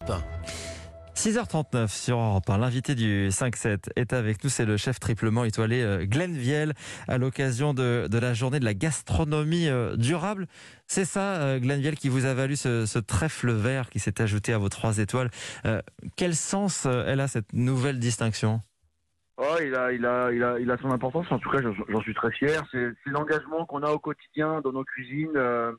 6h39 sur Europe 1. L'invité du 5-7 est avec nous, c'est le chef triplement étoilé Glenn Vielle à l'occasion de la journée de la gastronomie durable. C'est ça, Glenn Vielle, qui vous a valu ce trèfle vert qui s'est ajouté à vos 3 étoiles. Quel sens elle a, cette nouvelle distinction ? Oh, il a son importance. En tout cas, j'en suis très fier. C'est l'engagement qu'on a au quotidien dans nos cuisines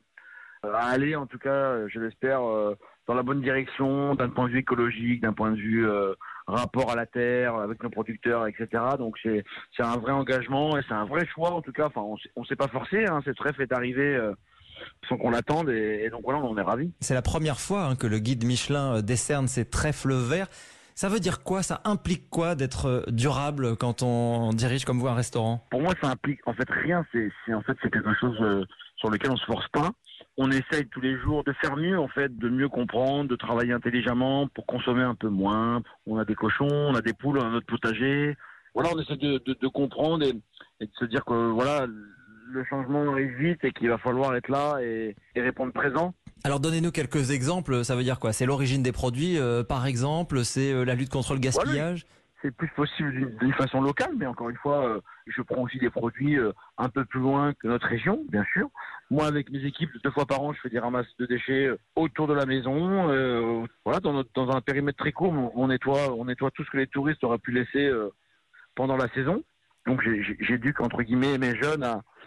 à aller, en tout cas, je l'espère, dans la bonne direction, d'un point de vue écologique, d'un point de vue rapport à la terre, avec nos producteurs, etc. Donc c'est un vrai engagement et c'est un vrai choix, en tout cas. Enfin, on s'est pas forcé. Cette trèfle est arrivée sans qu'on l'attende et donc voilà, on est ravis. C'est la première fois que le guide Michelin décerne ces trèfles verts. Ça veut dire quoi ? Ça implique quoi d'être durable quand on dirige comme vous un restaurant ? Pour moi, ça implique en fait rien. C'est quelque chose sur lequel on se force pas. On essaye tous les jours de faire mieux, en fait, de mieux comprendre, de travailler intelligemment pour consommer un peu moins. On a des cochons, on a des poules dans notre potager. Voilà, on essaie de comprendre et de se dire que voilà, le changement arrive vite et qu'il va falloir être là et répondre présent. Alors donnez-nous quelques exemples, ça veut dire quoi ? C'est l'origine des produits par exemple, c'est la lutte contre le gaspillage ? C'est plus possible d'une façon locale, mais encore une fois, je prends aussi des produits un peu plus loin que notre région, bien sûr. Moi, avec mes équipes, 2 fois par an, je fais des ramasses de déchets autour de la maison. Voilà, dans un périmètre très court, on nettoie tout ce que les touristes auraient pu laisser pendant la saison. Donc j'éduque, entre guillemets, mes jeunes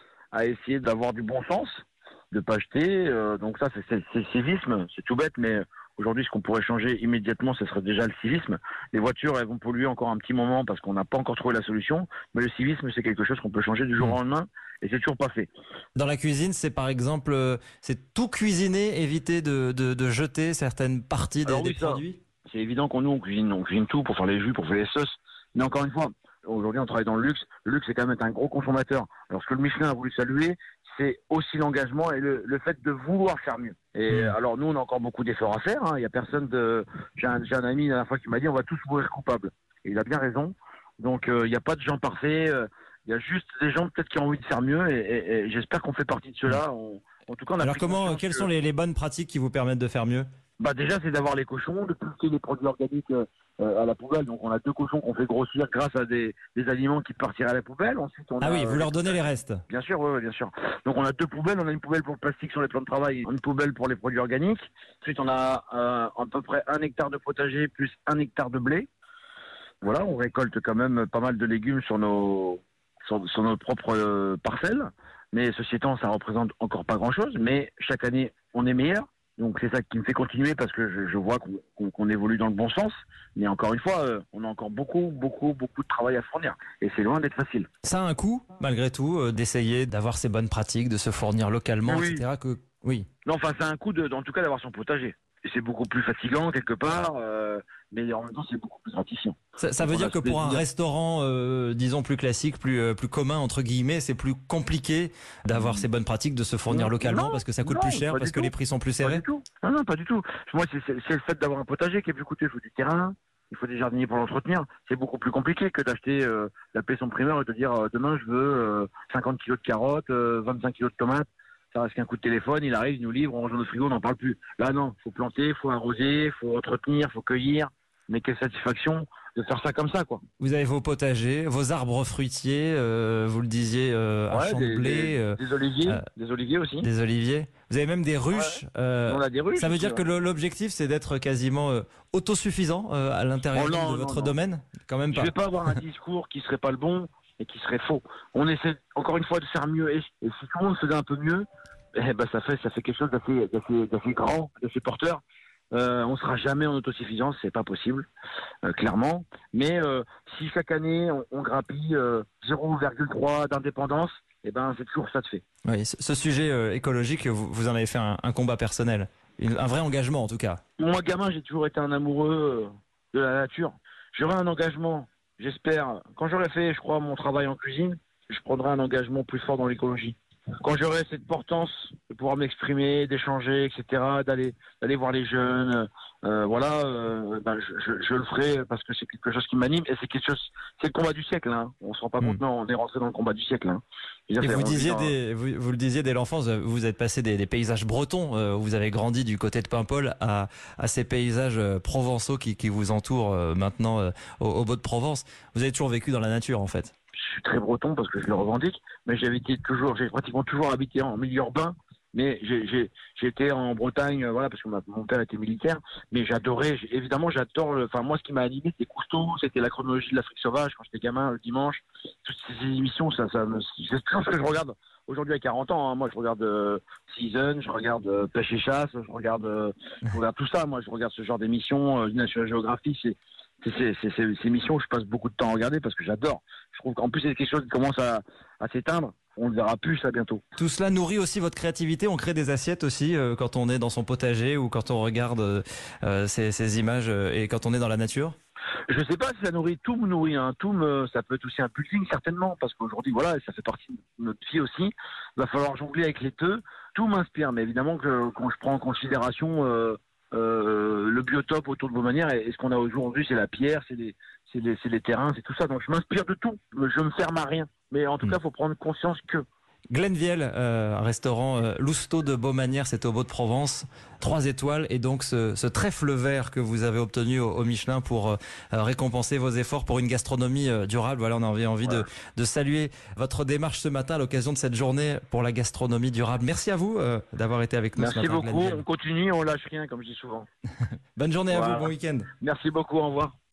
à essayer d'avoir du bon sens, de pas jeter. Donc ça, c'est le civisme, c'est tout bête, mais aujourd'hui, ce qu'on pourrait changer immédiatement, ce serait déjà le civisme. Les voitures, elles vont polluer encore un petit moment parce qu'on n'a pas encore trouvé la solution. Mais le civisme, c'est quelque chose qu'on peut changer du jour au lendemain et c'est toujours pas fait. Dans la cuisine, c'est par exemple, c'est tout cuisiner, éviter de jeter certaines parties des produits ? C'est évident on cuisine tout pour faire les jus, pour faire les sauces. Mais encore une fois, aujourd'hui, on travaille dans le luxe. Le luxe, c'est quand même être un gros consommateur. Alors, ce que le Michelin a voulu saluer, c'est aussi l'engagement et le fait de vouloir faire mieux. Et alors nous, on a encore beaucoup d'efforts à faire. Il y a personne j'ai un ami la dernière fois qui m'a dit on va tous mourir coupables. Et il a bien raison. Donc il n'y a pas de gens parfaits. Il y a juste des gens peut-être qui ont envie de faire mieux. Et j'espère qu'on fait partie de ceux-là. En tout cas, alors quelles sont les bonnes pratiques qui vous permettent de faire mieux ? Déjà, c'est d'avoir les cochons, de pousser les produits organiques à la poubelle. Donc, on a 2 cochons qu'on fait grossir grâce à des aliments qui partiraient à la poubelle. Ensuite, vous leur donnez les restes ? Bien sûr, oui, bien sûr. Donc, on a 2 poubelles. On a une poubelle pour le plastique sur les plans de travail, une poubelle pour les produits organiques. Ensuite, on a à peu près 1 hectare de potager plus 1 hectare de blé. Voilà, on récolte quand même pas mal de légumes sur nos propres parcelles. Mais ceci étant, ça représente encore pas grand-chose. Mais chaque année, on est meilleur. Donc c'est ça qui me fait continuer parce que je vois qu'on évolue dans le bon sens. Mais encore une fois, on a encore beaucoup de travail à fournir. Et c'est loin d'être facile. Ça a un coût, malgré tout, d'essayer d'avoir ces bonnes pratiques, de se fournir localement, etc. Oui. Non, enfin, c'est un coût en tout cas d'avoir son potager. Et c'est beaucoup plus fatigant quelque part, mais en même temps, c'est beaucoup plus gratifiant. Ça veut dire que pour un restaurant, disons plus classique, plus commun entre guillemets, c'est plus compliqué d'avoir ces bonnes pratiques, de se fournir localement parce que ça coûte plus cher, parce que les prix sont plus serrés. Pas du tout. Non, pas du tout. Moi, c'est le fait d'avoir un potager qui est plus coûteux. Il faut du terrain, il faut des jardiniers pour l'entretenir. C'est beaucoup plus compliqué que d'acheter, d'appeler son primeur et de dire demain je veux 50 kilos de carottes, 25 kilos de tomates. Ça reste qu'un coup de téléphone, il arrive, il nous livre, on range dans le frigo, on n'en parle plus. Là, non, faut planter, faut arroser, faut entretenir, faut cueillir. Mais quelle satisfaction de faire ça comme ça, quoi. Vous avez vos potagers, vos arbres fruitiers, vous le disiez, à champ de blé. Des oliviers aussi. Des oliviers. Vous avez même des ruches. On a des ruches. Ça veut dire que l'objectif, c'est d'être quasiment autosuffisant à l'intérieur de votre domaine ? Quand même pas. Je vais pas avoir un discours qui serait pas le bon et qui serait faux. On essaie encore une fois de faire mieux. Et si tout le monde faisait un peu mieux, ça fait quelque chose d'assez grand, d'assez porteur. On sera jamais en autosuffisance, c'est pas possible, clairement. Mais si chaque année on grappille 0,3 d'indépendance, c'est toujours ça de fait. Oui, ce sujet écologique, vous en avez fait un combat personnel, un vrai engagement en tout cas. Moi, gamin, j'ai toujours été un amoureux de la nature. J'aurai un engagement, j'espère. Quand j'aurai fait, je crois, mon travail en cuisine, je prendrai un engagement plus fort dans l'écologie. quand j'aurai cette portance de pouvoir m'exprimer, d'échanger, etc., d'aller voir les jeunes, je le ferai parce que c'est quelque chose qui m'anime et c'est quelque chose, c'est le combat du siècle. Hein. On se rend pas compte, non, on est rentré dans le combat du siècle. Hein. Et vous le disiez dès l'enfance, vous êtes passé des paysages bretons, vous avez grandi du côté de Paimpol à ces paysages provençaux qui vous entourent maintenant au Baux-de-Provence. Vous avez toujours vécu dans la nature en fait. Je suis très breton parce que je le revendique, mais j'ai pratiquement toujours habité en milieu urbain. Mais j'étais en Bretagne, voilà, parce que mon père était militaire. Mais j'adorais, évidemment, moi, ce qui m'a animé, c'était Cousteau, c'était la chronologie de l'Afrique sauvage quand j'étais gamin le dimanche. Toutes ces émissions, c'est toujours ce que je regarde aujourd'hui à 40 ans. Hein. Moi, je regarde Season, je regarde Pêche et Chasse, je regarde tout ça. Moi, je regarde ce genre d'émissions, National Geographic. C'est ces émissions où je passe beaucoup de temps à regarder parce que j'adore. Je trouve qu'en plus, c'est quelque chose qui commence à s'éteindre. On ne verra plus ça bientôt. Tout cela nourrit aussi votre créativité. On crée des assiettes aussi quand on est dans son potager ou quand on regarde ces images et quand on est dans la nature. Je sais pas si ça nourrit, tout me nourrit. Hein. Ça peut être aussi un pulsing certainement parce qu'aujourd'hui, voilà, ça fait partie de notre vie aussi. Il va falloir jongler avec les deux. Tout m'inspire, mais évidemment que quand je prends en considération le biotope autour de Beaumanière et ce qu'on a aujourd'hui, c'est la pierre, c'est les terrains, c'est tout ça. Donc je m'inspire de tout. Je me ferme à rien. Mais en tout cas, il faut prendre conscience que... Glenn Viel, un restaurant Lousteau de Beaumanière, c'est au Baux-de-Provence, 3 étoiles et donc ce trèfle vert que vous avez obtenu au Michelin pour récompenser vos efforts pour une gastronomie durable. Voilà, on a envie de saluer votre démarche ce matin à l'occasion de cette journée pour la gastronomie durable. Merci à vous d'avoir été avec nous ce matin. Merci beaucoup, on continue, on lâche rien comme je dis souvent. Bonne journée à vous, bon week-end. Merci beaucoup, au revoir.